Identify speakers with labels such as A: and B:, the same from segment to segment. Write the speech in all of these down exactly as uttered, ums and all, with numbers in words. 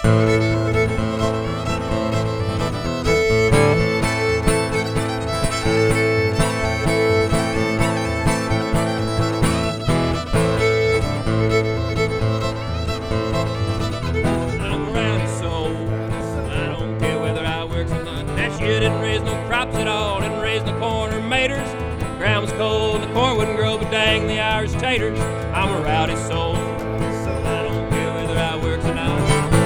A: Didn't raise no crops at all, didn't raise no corn or maters. The ground was cold, the corn wouldn't grow, but dang the Irish taters. I'm a rowdy soul, I don't care whether I work or not.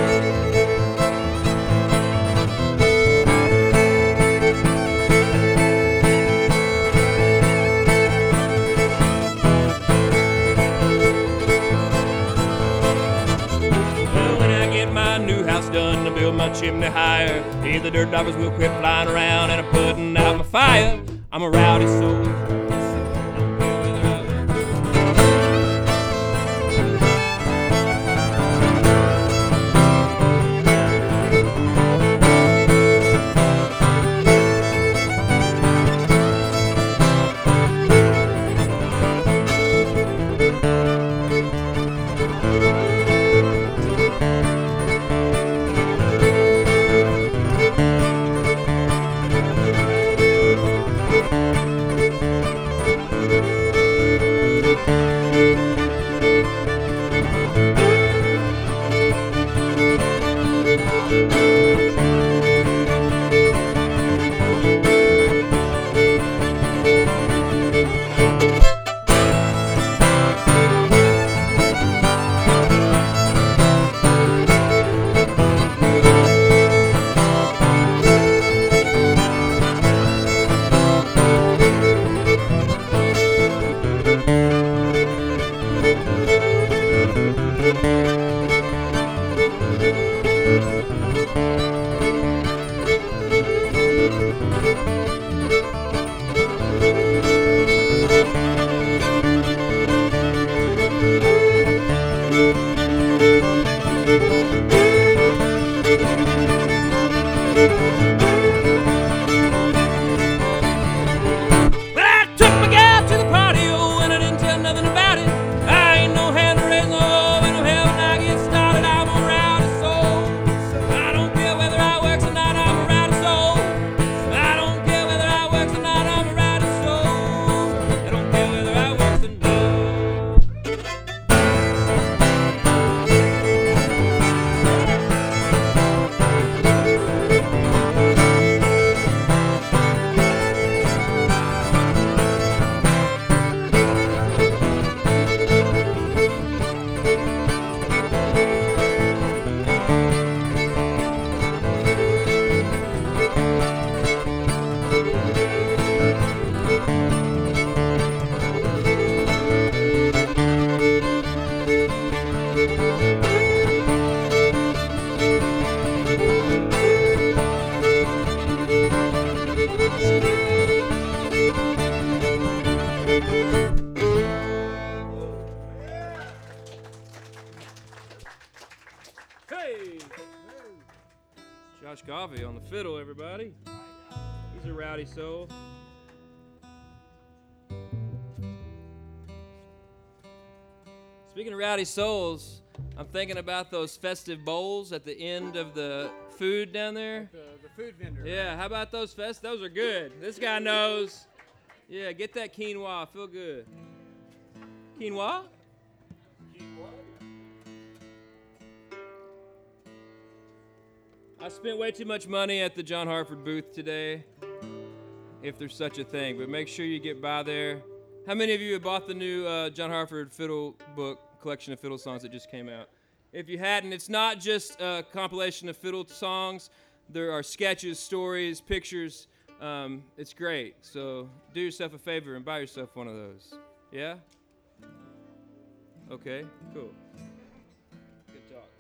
A: Well, when I get my new house done to build my chimney higher, here the dirt doggers will quit flying around and I'm putting out my fire. I'm a rowdy soul. Josh Coffey on the fiddle, everybody. He's a rowdy soul. Speaking of rowdy souls, I'm thinking about those festive bowls at the end of the food down there.
B: Like the, the food vendor.
A: Yeah, how about those fest? Those are good. This guy knows. Yeah, get that quinoa. Feel good. Quinoa? I spent way too much money at the John Hartford booth today, if there's such a thing, but make sure you get by there. How many of you have bought the new uh, John Hartford fiddle book, collection of fiddle songs that just came out? If you hadn't, it's not just a compilation of fiddle songs. There are sketches, stories, pictures. Um, it's great. So do yourself a favor and buy yourself one of those. Yeah? Okay, cool. Good talk.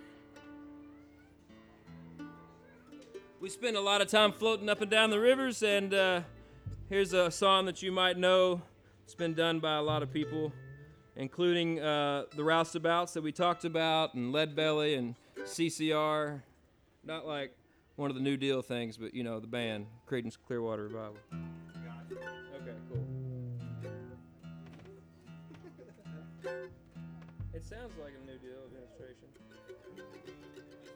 A: We spend a lot of time floating up and down the rivers, and uh, here's a song that you might know. It's been done by a lot of people, including uh, the Roustabouts that we talked about, and Lead Belly, and C C R. Not like one of the New Deal things, but, you know, the band, Creedence Clearwater Revival. Okay, cool. It sounds like a New Deal administration.